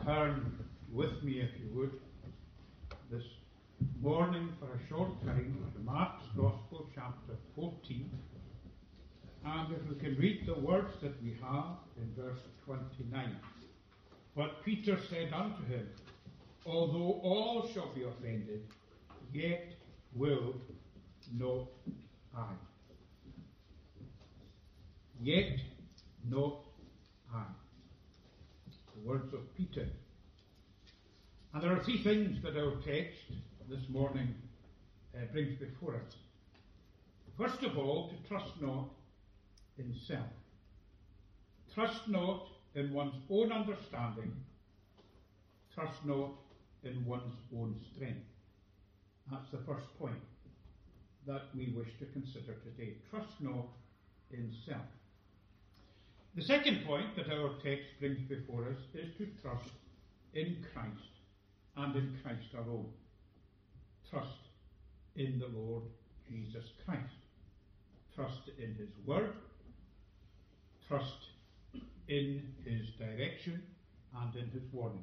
turn with me, if you would, this morning for a short time to Mark's Gospel, chapter 14. And if we can read the words that we have in verse 29. But Peter said unto him, Although all shall be offended, yet will not I. Yet not I. The words of Peter. And there are three things that our text this morning brings before us. First of all, to trust not in self. Trust not in one's own understanding. Trust not in one's own strength. That's the first point that we wish to consider today. Trust not in self. The second point that our text brings before us is to trust in Christ and in Christ alone. Trust in the Lord Jesus Christ. Trust in his word. Trust in his direction and in his warnings.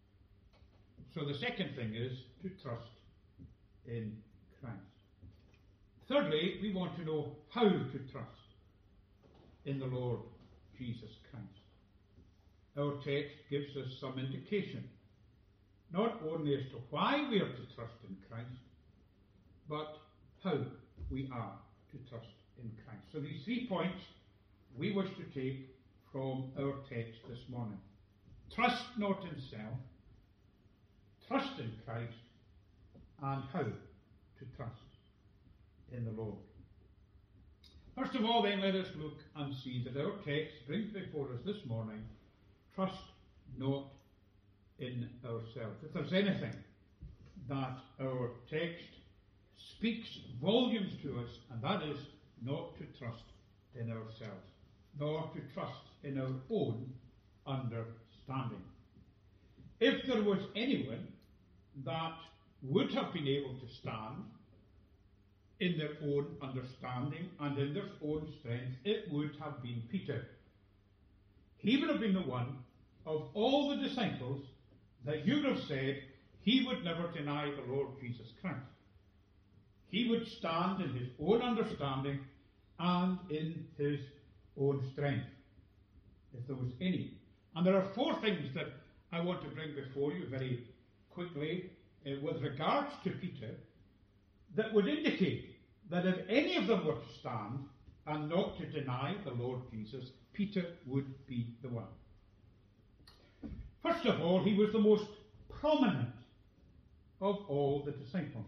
So the second thing is to trust in Christ. Thirdly, we want to know how to trust in the Lord Jesus Christ. Our text gives us some indication, not only as to why we are to trust in Christ, but how we are to trust in Christ. So these 3 points we wish to take from our text this morning. Trust not in self, trust in Christ, and how to trust in the Lord. First of all, then, let us look and see that our text brings before us this morning, trust not in ourselves. If there's anything that our text speaks volumes to us, and that is not to trust in ourselves, nor to trust in our own understanding. If there was anyone that would have been able to stand in their own understanding and in their own strength, it would have been Peter. He would have been the one of all the disciples that you would have said he would never deny the Lord Jesus Christ. He would stand in his own understanding and in his own strength, if there was any. And there are 4 things that I want to bring before you very quickly with regards to Peter that would indicate that if any of them were to stand and not to deny the Lord Jesus, Peter would be the one. First of all, he was the most prominent of all the disciples.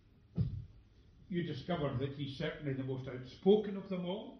You discover that he's certainly the most outspoken of them all.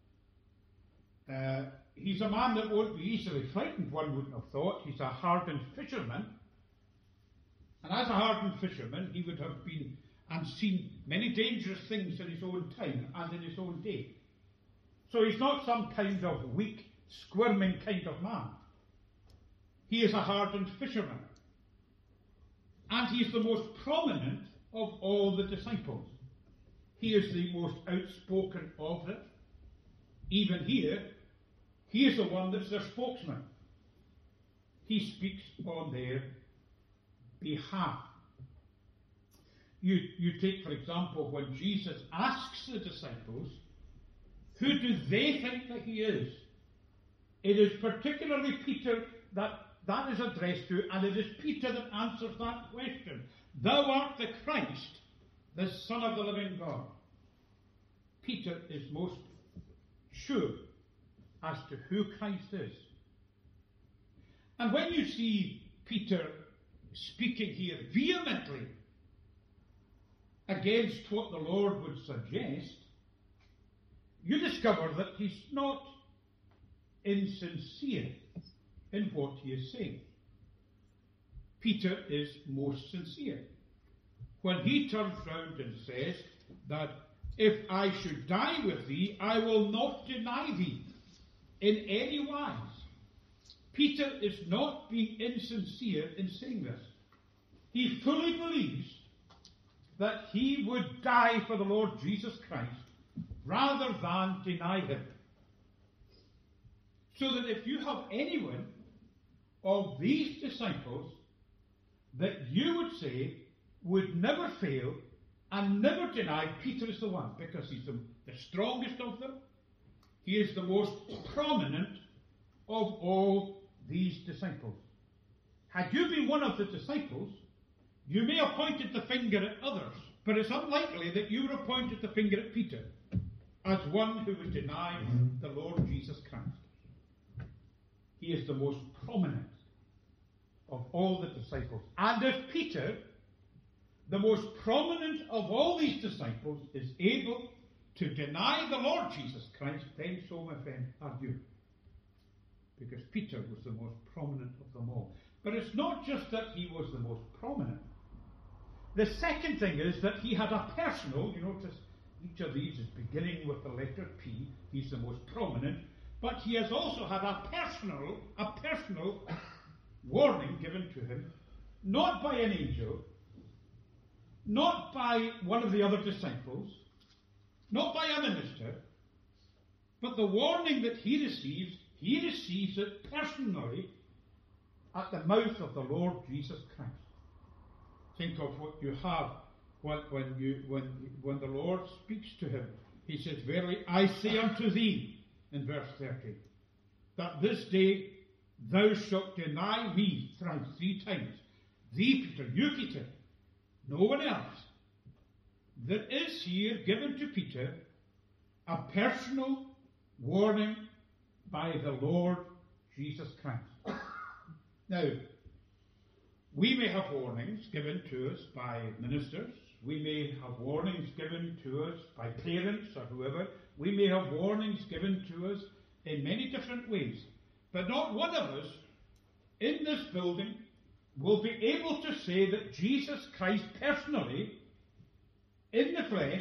He's a man that won't be easily frightened, one wouldn't have thought. He's a hardened fisherman. And as a hardened fisherman, he would have been and seen many dangerous things in his own time and in his own day. So he's not some kind of weak, squirming kind of man. He is a hardened fisherman. And he is the most prominent of all the disciples. He is the most outspoken of them. Even here, he is the one that's their spokesman. He speaks on their behalf. You take, for example, when Jesus asks the disciples, who do they think that he is? It is particularly Peter that is addressed to, and it is Peter that answers that question. Thou art the Christ, the Son of the living God. Peter is most sure as to who Christ is. And when you see Peter speaking here vehemently against what the Lord would suggest, you discover that he's not insincere in what he is saying. Peter is most sincere when he turns round and says that if I should die with thee, I will not deny thee in any wise. Peter is not being insincere in saying this. He fully believes that he would die for the Lord Jesus Christ rather than deny him. So that if you have anyone of these disciples that you would say would never fail and never deny Peter is the one, because he's the strongest of them. He is the most prominent of all these disciples. Had you been one of the disciples, you may have pointed the finger at others, but it's unlikely that you would have pointed the finger at Peter as one who would deny the Lord Jesus Christ. He is the most prominent of all the disciples. And if Peter, the most prominent of all these disciples, is able to deny the Lord Jesus Christ, then so, my friend, are you. Because Peter was the most prominent of them all. But it's not just that he was the most prominent. The second thing is that he had a personal, you notice each of these is beginning with the letter P, he's the most prominent, but he has also had a personal warning given to him, not by an angel, not by one of the other disciples, not by a minister, but the warning that he receives it personally at the mouth of the Lord Jesus Christ. Think of what you have when the Lord speaks to him. He says, "Verily I say unto thee," in verse 30, "that this day thou shalt deny me three times." Thee, Peter, you, Peter, no one else. There is here given to Peter a personal warning by the Lord Jesus Christ. Now, we may have warnings given to us by ministers. We may have warnings given to us by parents or whoever. We may have warnings given to us in many different ways. But not one of us in this building will be able to say that Jesus Christ personally, in the flesh,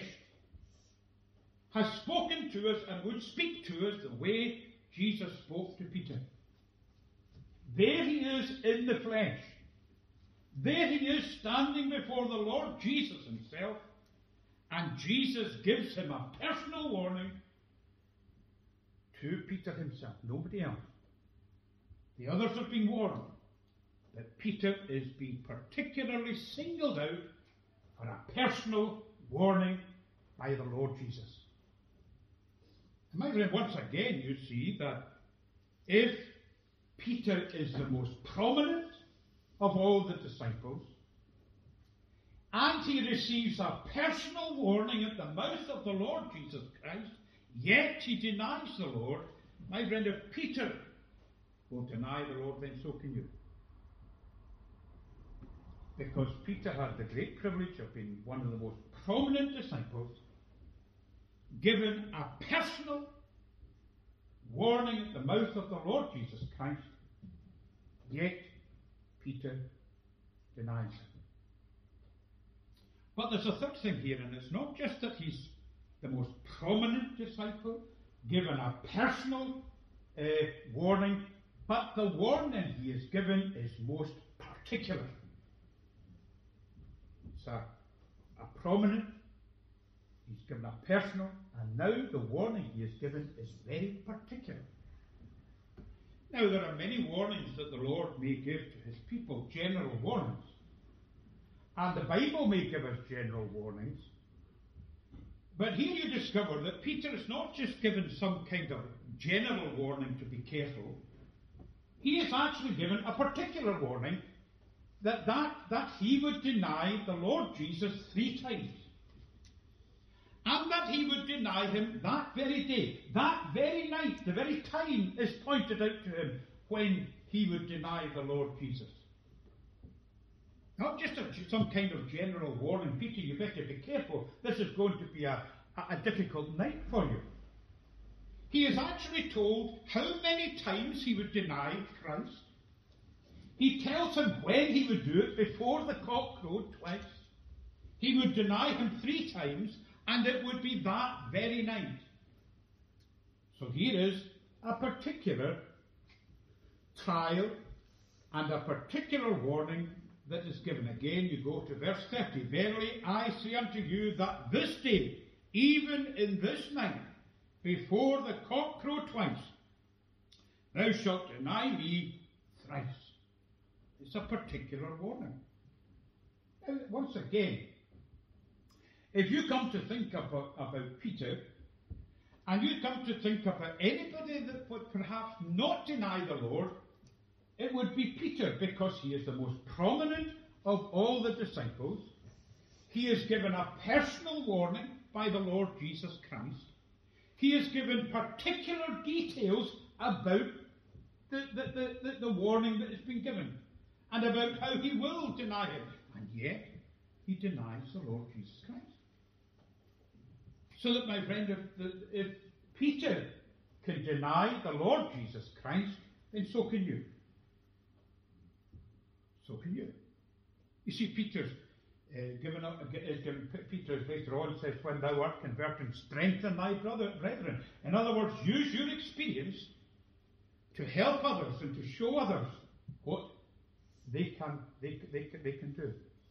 has spoken to us and would speak to us the way Jesus spoke to Peter. There he is in the flesh. There he is standing before the Lord Jesus himself, and Jesus gives him a personal warning to Peter himself, nobody else. The others have been warned, but Peter is being particularly singled out for a personal warning by the Lord Jesus. And my friend, once again you see that if Peter is the most prominent of all the disciples, and he receives a personal warning at the mouth of the Lord Jesus Christ, yet he denies the Lord, my friend, if Peter will deny the Lord, then so can you. Because Peter had the great privilege of being one of the most prominent disciples, given a personal warning at the mouth of the Lord Jesus Christ, yet Peter denies him. But there's a third thing here, and it's not just that he's the most prominent disciple, given a personal warning, but the warning he is given is most particular. It's a prominent, he's given a personal, and now the warning he is given is very particular. Now, there are many warnings that the Lord may give to his people, general warnings. And the Bible may give us general warnings. But here you discover that Peter is not just given some kind of general warning to be careful. He is actually given a particular warning that he would deny the Lord Jesus 3 times. And that he would deny him that very day, that very night, the very time is pointed out to him when he would deny the Lord Jesus. Not just some kind of general warning, Peter, you better be careful, this is going to be a difficult night for you. He is actually told how many times he would deny Christ. He tells him when he would do it, before the cock crowed twice. He would deny him 3 times, and it would be that very night. So here is a particular trial and a particular warning that is given. Again, you go to verse 30. "Verily I say unto you that this day, even in this night, before the cock crow twice, thou shalt deny me thrice." It's a particular warning. And once again, if you come to think about Peter, and you come to think about anybody that would perhaps not deny the Lord, it would be Peter, because he is the most prominent of all the disciples. He is given a personal warning by the Lord Jesus Christ. He is given particular details about the warning that has been given, and about how he will deny him. And yet, he denies the Lord Jesus Christ. So that, my friend, if Peter can deny the Lord Jesus Christ, then so can you. So can you. You see, Peter's Peter later on says, when thou art converted, strengthen thy brethren. In other words, use your experience to help others and to show others what they can do.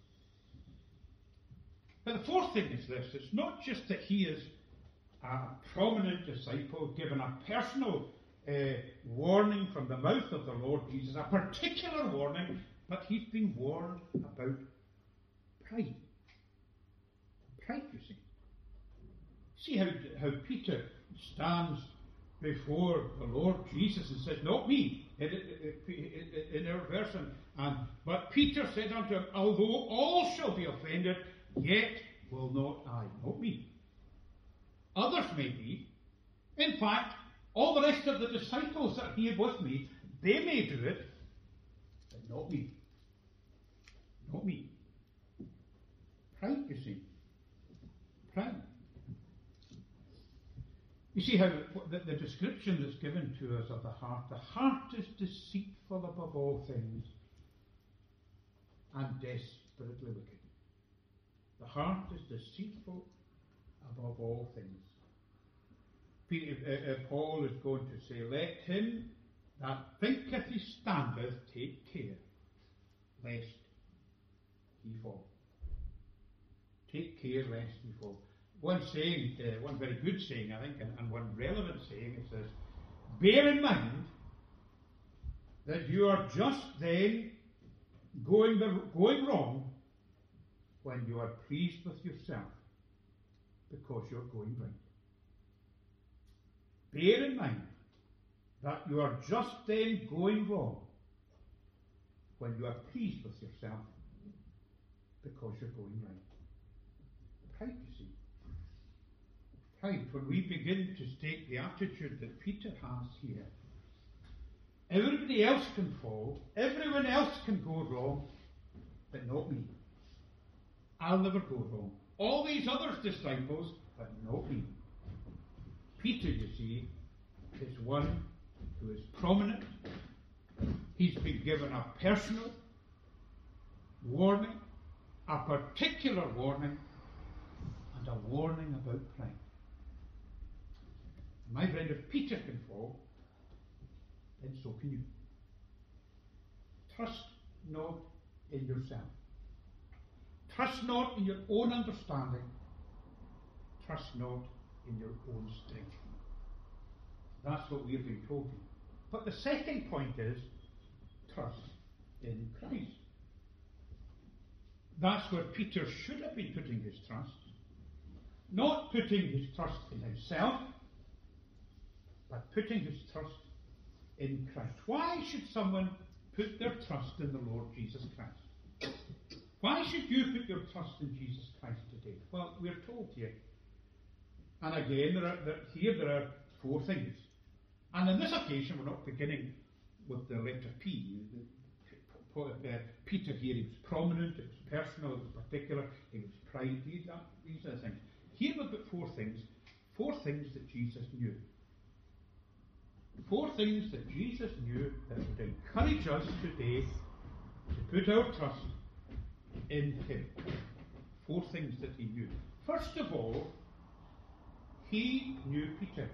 But the fourth thing is this: it's not just that he is a prominent disciple given a personal warning from the mouth of the Lord Jesus, a particular warning, but he's been warned about pride. Pride, you see. See how Peter stands before the Lord Jesus and says, not me, in our verse, but Peter said unto him, although all shall be offended, yet will not I. Not me. Others may be. In fact, all the rest of the disciples that are here with me, they may do it, but not me. Not me. Pride, you see. Pride. You see how the description that's given to us of the heart is deceitful above all things and desperately wicked. The heart is deceitful above all things. Paul is going to say, let him that thinketh he standeth take care, lest he fall. Take care lest he fall. One saying, one very good saying, I think, and one relevant saying is this: bear in mind that you are just then going wrong when you are pleased with yourself because you're going right. Bear in mind that you are just then going wrong when you are pleased with yourself because you're going right. Pride, you see. Pride. When we begin to take the attitude that Peter has here, everybody else can fall, everyone else can go wrong, but not me. I'll never go wrong. All these other disciples, but not me. Peter, you see, is one who is prominent. He's been given a personal warning, a particular warning, and a warning about pride. My friend, if Peter can fall, then so can you. Trust not in yourself. Trust not in your own understanding. Trust not in your own strength. That's what we've been told. But the second point is trust in Christ. That's where Peter should have been putting his trust. Not putting his trust in himself, but putting his trust in Christ. Why should someone put their trust in the Lord Jesus Christ? Why should you put your trust in Jesus Christ today? Well, we're told here. And again, there are four things. And on this occasion, we're not beginning with the letter P. Peter here, he was prominent, it was personal, it was particular, it was pride. These are the things. Here we've got four things that Jesus knew. Four things that Jesus knew that would encourage us today to put our trust in him. Four things that he knew. First of all, he knew Peter.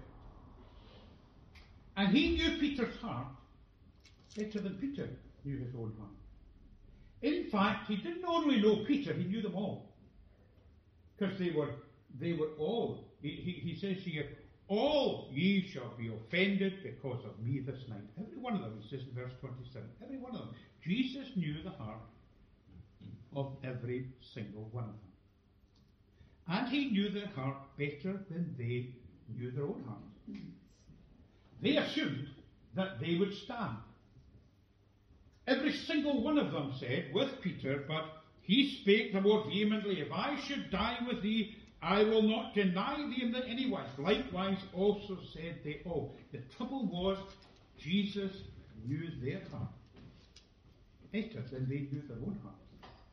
And he knew Peter's heart better than Peter knew his own heart. In fact, he didn't only know Peter, he knew them all. Because they were all, he says here, all ye shall be offended because of me this night. Every one of them, he says in verse 27, every one of them. Jesus knew the heart of every single one of them. And he knew their heart better than they knew their own heart. They assumed that they would stand. Every single one of them said with Peter, but he spake the more vehemently, if I should die with thee, I will not deny thee in any wise. Likewise also said they all. The trouble was, Jesus knew their heart better than they knew their own heart.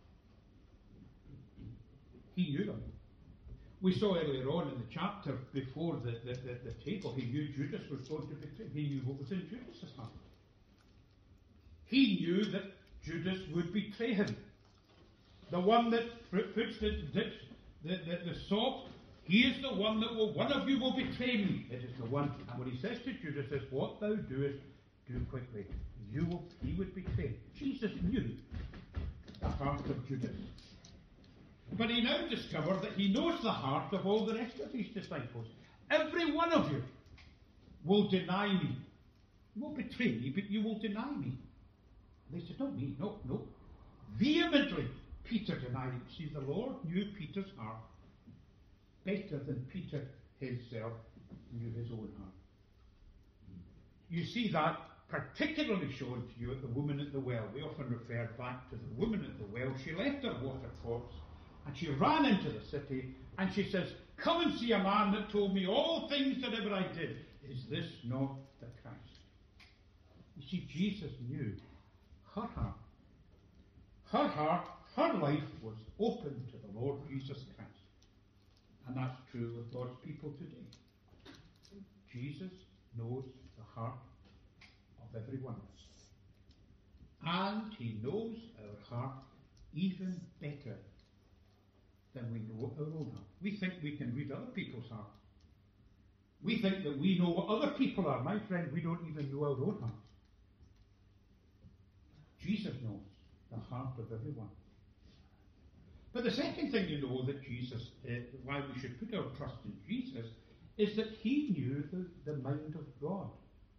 He knew them. We saw earlier on in the chapter before the table, he knew Judas was going to betray him. He knew what was in Judas's heart. He knew that Judas would betray him. The one that puts the salt, he is the one that one of you will betray me. It is the one. And when he says to Judas, says, what thou doest, do quickly. He would betray. Jesus knew the heart of Judas. But he now discovered that he knows the heart of all the rest of his disciples. Every one of you will deny me. You won't betray me, but you will deny me. They said, not me, no. Vehemently, Peter denied it. See, the Lord knew Peter's heart better than Peter himself knew his own heart. You see that particularly shown to you at the woman at the well. We often refer back to the woman at the well. She left her water pots and she ran into the city and she says, come and see a man that told me all things that ever I did. Is this not the Christ? You see, Jesus knew her heart. Her heart, her life was open to the Lord Jesus Christ. And that's true with God's people today. Jesus knows the heart of every one of us. And he knows our heart even better than we know our own heart. We think we can read other people's heart. We think that we know what other people are. My friend, we don't even know our own heart. Jesus knows the heart of everyone. But the second thing you know that Jesus, why we should put our trust in Jesus, is that he knew the mind of God,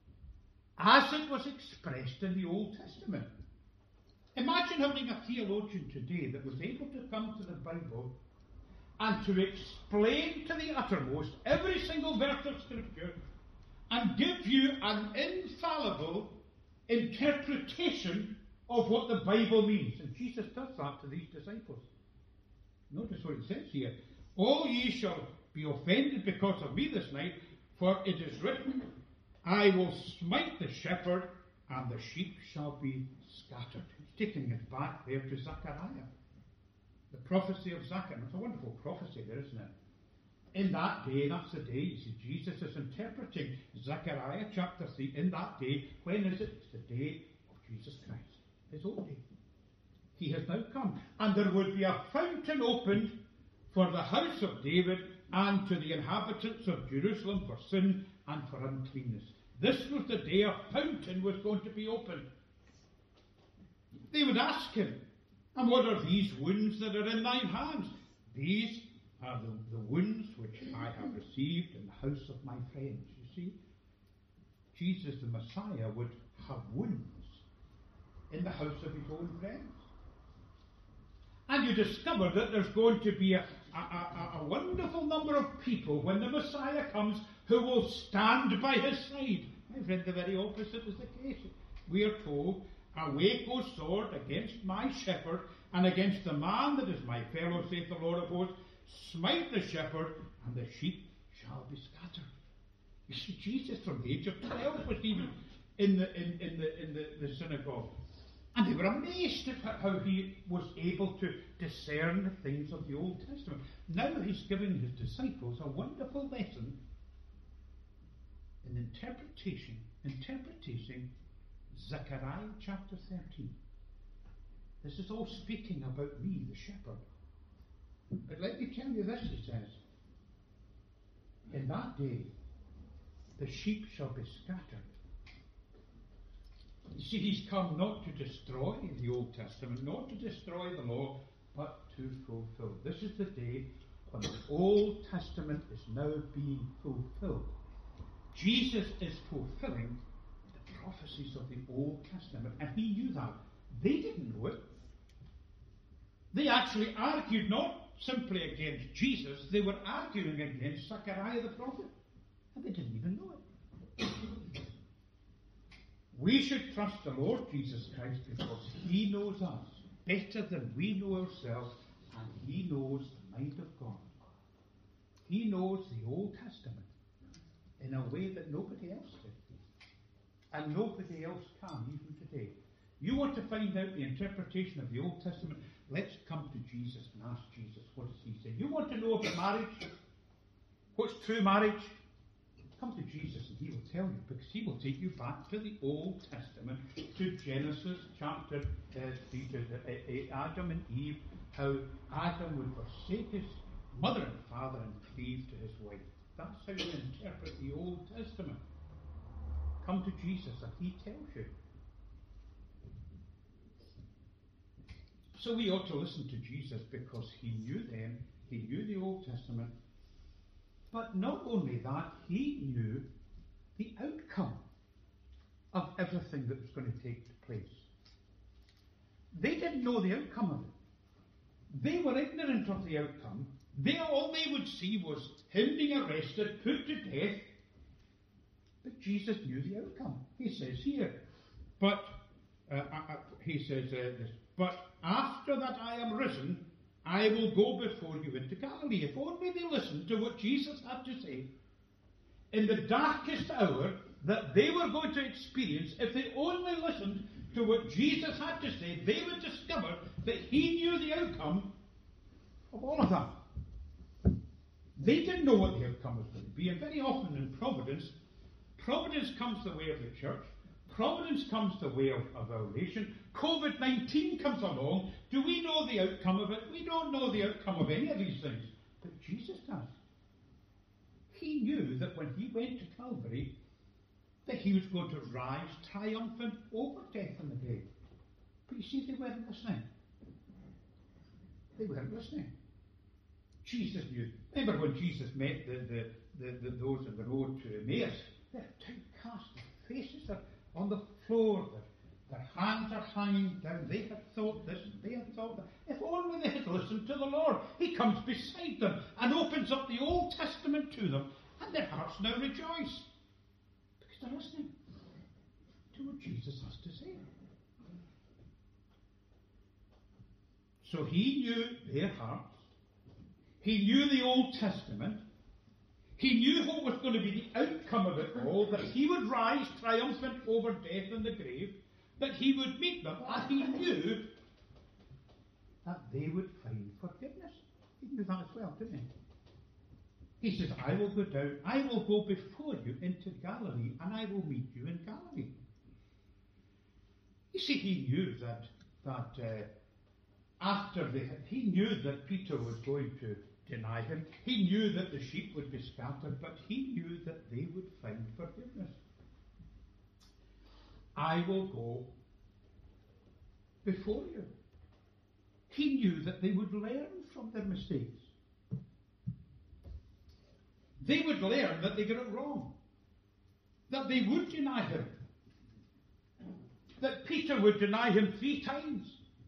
as it was expressed in the Old Testament. Imagine having a theologian today that was able to come to the Bible and to explain to the uttermost every single verse of Scripture and give you an infallible interpretation of what the Bible means. And Jesus does that to these disciples. Notice what it says here. All ye shall be offended because of me this night, for it is written, I will smite the shepherd, and the sheep shall be scattered. He's taking it back there to Zechariah. The prophecy of Zechariah. It's a wonderful prophecy there, isn't it? In that day, that's the day, you see, Jesus is interpreting Zechariah chapter 3. In that day, when is it? It's the day of Jesus Christ. His own day. He has now come. And there would be a fountain opened for the house of David and to the inhabitants of Jerusalem for sin and for uncleanness. This was the day a fountain was going to be opened. They would ask him, and what are these wounds that are in thine hands? These are the wounds which I have received in the house of my friends. You see, Jesus the Messiah would have wounds in the house of his own friends. And you discover that there's going to be a wonderful number of people when the Messiah comes who will stand by his side. My friend, the very opposite is the case. We are told, awake, O sword, against my shepherd, and against the man that is my fellow, saith the Lord of hosts. Smite the shepherd, and the sheep shall be scattered. You see, Jesus from the age of 12 was even in the synagogue. And they were amazed at how he was able to discern the things of the Old Testament. Now he's giving his disciples a wonderful lesson in interpreting Zechariah chapter 13. This is all speaking about me, the shepherd. But let me tell you this, he says. In that day, the sheep shall be scattered. You see, he's come not to destroy the Old Testament, not to destroy the law, but to fulfill. This is the day when the Old Testament is now being fulfilled. Jesus is fulfilling the prophecies of the Old Testament, and he knew that They didn't know it. They actually argued not simply against Jesus, they were arguing against Zechariah the prophet. And they didn't even know it. We should trust the Lord Jesus Christ because he knows us better than we know ourselves, and he knows the mind of God. He knows the Old Testament in a way that nobody else did. And nobody else can, even today. You want to find out the interpretation of the Old Testament? Let's come to Jesus and ask Jesus, what does he say? You want to know about marriage? What's true marriage? Come to Jesus and he will tell you, because he will take you back to the Old Testament, to Genesis chapter 3, to Adam and Eve, how Adam would forsake his mother and father and cleave to his wife. That's how you interpret the Old Testament. Come to Jesus and he tells you. So we ought to listen to Jesus because he knew them, he knew the Old Testament. But not only that, he knew the outcome of everything that was going to take place. They didn't know the outcome of it. They were ignorant of the outcome. All they would see was him being arrested, put to death. But Jesus knew the outcome. He says here, but after that I am risen, I will go before you into Galilee. If only they listened to what Jesus had to say in the darkest hour that they were going to experience, if they only listened to what Jesus had to say, they would discover that he knew the outcome of all of that. They didn't know what the outcome was going to be, and very often in providence comes the way of the church. Providence comes the way of our nation. COVID-19 comes along. Do we know the outcome of it? We don't know the outcome of any of these things. But Jesus does. He knew that when he went to Calvary, that he was going to rise triumphant over death in the grave. But you see, they weren't listening. They weren't listening. Jesus knew. Remember when Jesus met those on the road to Emmaus? They're downcast, their faces are on the floor, their hands are hanging down. They had thought this, they had thought that. If only they had listened to the Lord. He comes beside them and opens up the Old Testament to them, and their hearts now rejoice. Because they're listening to what Jesus has to say. So he knew their hearts. He knew the Old Testament. He knew what was going to be the outcome of it all, that he would rise triumphant over death and the grave, that he would meet them, and he knew that they would find forgiveness. He knew that as well, didn't he? He says, I will go down, I will go before you into Galilee, and I will meet you in Galilee. You see, he knew that he knew that Peter was going to deny him. He knew that the sheep would be scattered, but he knew that they would find forgiveness. I will go before you. He knew that they would learn from their mistakes. They would learn that they got it wrong. That they would deny him. That Peter would deny him 3 times.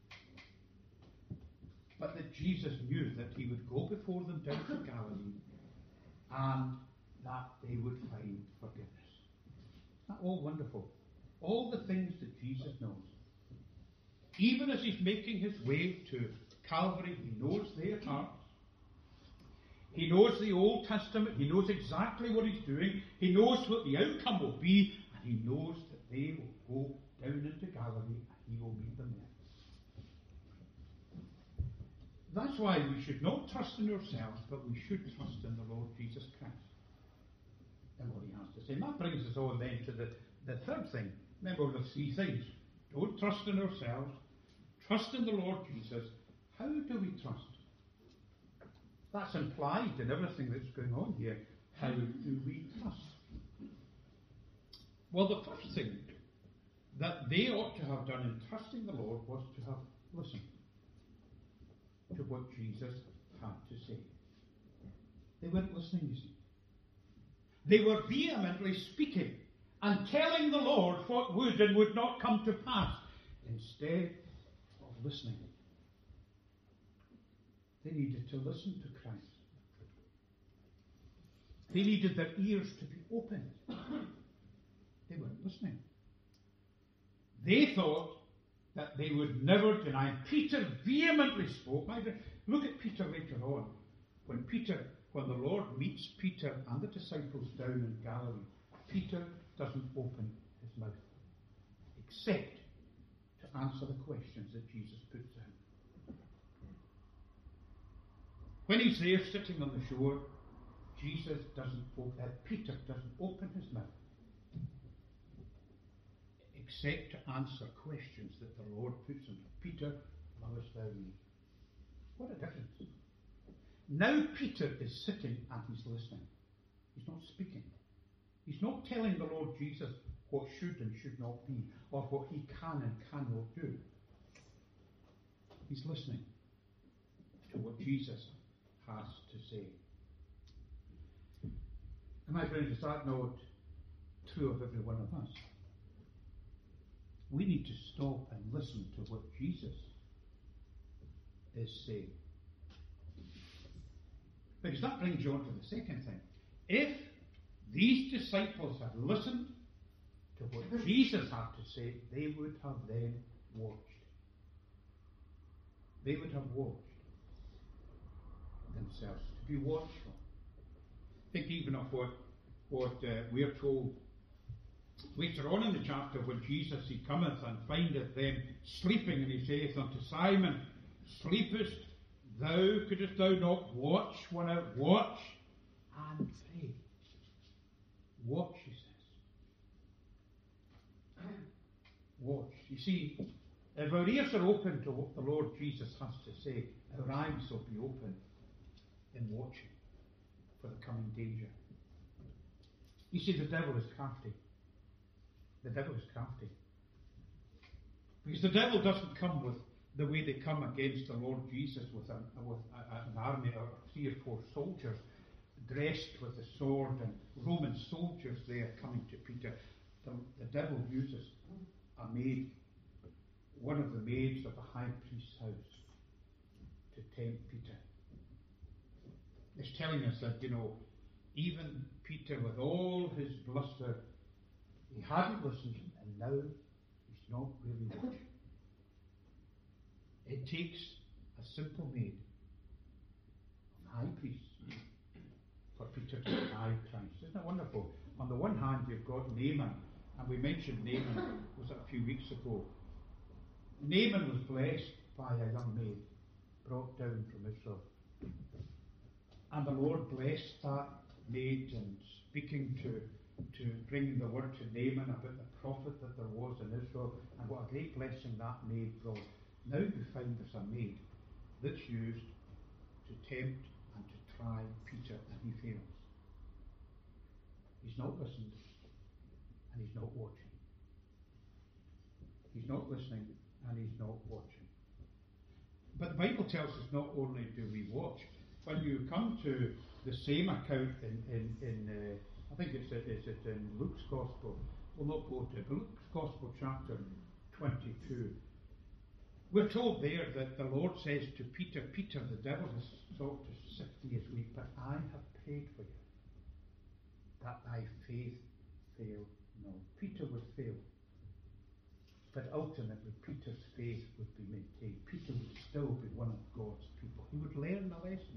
But that Jesus knew that he would go before them down to Galilee and that they would find forgiveness. Isn't that all wonderful? All the things that Jesus knows. Even as he's making his way to Calvary, he knows their hearts. He knows the Old Testament. He knows exactly what he's doing. He knows what the outcome will be. And he knows that they will go down into Galilee and he will meet them there. That's why we should not trust in ourselves, but we should trust in the Lord Jesus Christ and what he has to say. And that brings us on then to the third thing. Remember the 3 things. Don't trust in ourselves. Trust in the Lord Jesus. How do we trust? That's implied in everything that's going on here. How do we trust? Well, the first thing that they ought to have done in trusting the Lord was to have listened to what Jesus had to say. They weren't listening, you see. They were vehemently speaking and telling the Lord what would and would not come to pass. Instead, listening. They needed to listen to Christ. They needed their ears to be opened. They weren't listening. They thought that they would never deny. Peter vehemently spoke. Look at Peter later on. When the Lord meets Peter and the disciples down in Galilee, Peter doesn't open his mouth, except to answer the questions that Jesus puts to him. When he's there sitting on the shore, Peter doesn't open his mouth, except to answer questions that the Lord puts him. Peter, lovest thou me? What a difference. Now Peter is sitting and he's listening. He's not speaking. He's not telling the Lord Jesus what should and should not be, or what he can and cannot do. He's listening to what Jesus has to say. And my friends, is that not true of every one of us? We need to stop and listen to what Jesus is saying. Because that brings you on to the second thing. If these disciples had listened to what Jesus had to say, they would have then watched. They would have watched themselves, to be watchful. Think even of what we are told later on in the chapter, when Jesus, he cometh and findeth them sleeping, and he saith unto Simon, Sleepest thou? Couldst thou not watch? Watch and pray. Watch, he says. Watch. You see, if our ears are open to what the Lord Jesus has to say, our eyes will be open in watching for the coming danger. You see, the devil is crafty. The devil is crafty. Because the devil doesn't come with the way they come against the Lord Jesus with an army of 3 or 4 soldiers dressed with a sword, and Roman soldiers there coming to Peter. The devil uses a maid, one of the maids of the high priest's house, to tempt Peter. It's telling us that, even Peter, with all his bluster, he hadn't listened, and now he's not really watching. It takes a simple maid of the high priest for Peter to deny Christ. Isn't it wonderful? On the one hand, you've got Naaman, and we mentioned Naaman, was it a few weeks ago? Naaman was blessed by a young maid brought down from Israel. And the Lord blessed that maid, and speaking to bring the word to Naaman about the prophet that there was in Israel, and what a great blessing that maid brought. Now we find there's a maid that's used to tempt and to try Peter, and he fails. He's not listened, and he's not watching. He's not listening, and he's not watching. But the Bible tells us not only do we watch. When you come to the same account in I think it's in Luke's Gospel. We'll not go to it, but Luke's Gospel chapter 22. We're told there that the Lord says to Peter, Peter, the devil has sought to sift thee as wheat, but I have prayed for you, that thy faith fail not. Peter would fail, but ultimately Peter's faith would be maintained. Peter would still be one of God's people. He would learn the lesson.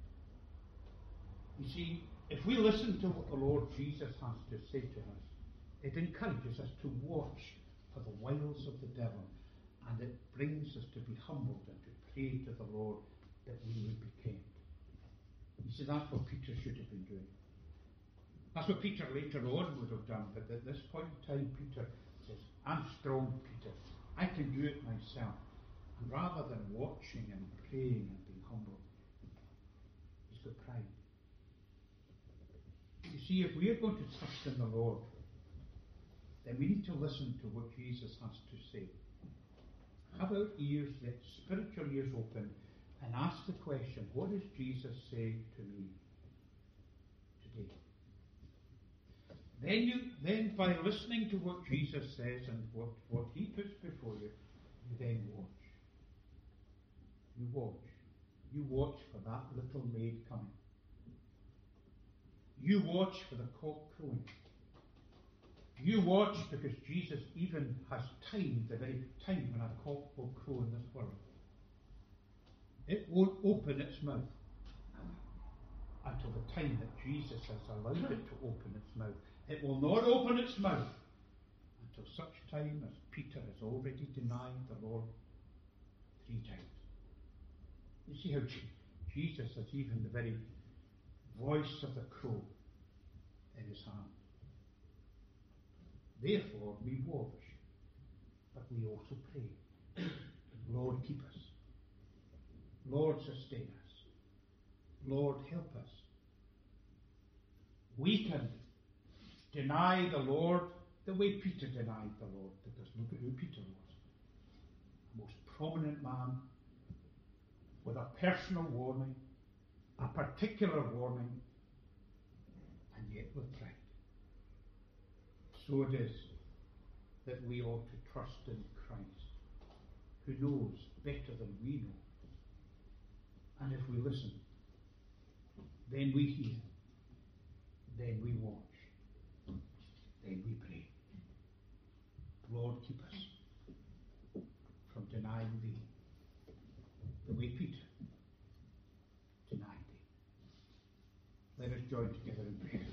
You see, if we listen to what the Lord Jesus has to say to us, it encourages us to watch for the wiles of the devil, and it brings us to be humbled and to pray to the Lord that we would be kept. You see, that's what Peter should have been doing. That's what Peter later on would have done, but at this point in time, Peter says, I'm strong, Peter. I can do it myself. And rather than watching and praying and being humble, he's got pride. You see, if we are going to trust in the Lord, then we need to listen to what Jesus has to say. Have our ears, let spiritual ears open, and ask the question, what does Jesus say to me today? Then by listening to what Jesus says and what he puts before you, you then watch. You watch. You watch for that little maid coming. You watch for the cock crowing. You watch because Jesus even has timed the very time when a cock will crow in this world. It won't open its mouth until the time that Jesus has allowed it to open its mouth. It will not open its mouth until such time as Peter has already denied the Lord 3 times. You see how Jesus has even the very voice of the crow in his hand. Therefore we watch, but we also pray. Lord, keep us. Lord, sustain us. Lord, help us. We can deny the Lord the way Peter denied the Lord, because look at who Peter was. A most prominent man with a personal warning, a particular warning, and yet with pride. So it is that we ought to trust in Christ, who knows better than we know. And if we listen, then we hear, then we watch, then we pray. Lord, keep us from denying thee the way Peter denied thee. Let us join together in prayer.